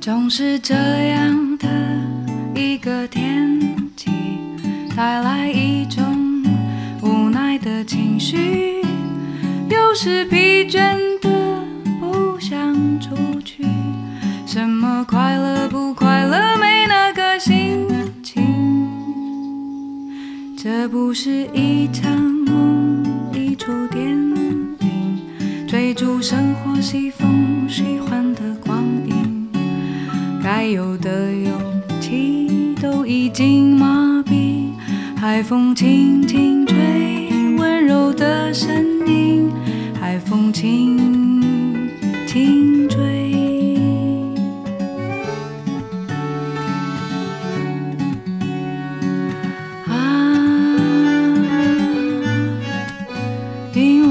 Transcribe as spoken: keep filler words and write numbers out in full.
总是这样的一个天气，带来一种无奈的情绪，有时疲倦的不想出去，什么快乐不快乐没那个心情，这不是一场梦，一出电影，追逐生活西风喜欢的光阴，该有的勇气都已经麻痹，海风轻轻吹，温柔的声音，海风轻轻吹。啊，因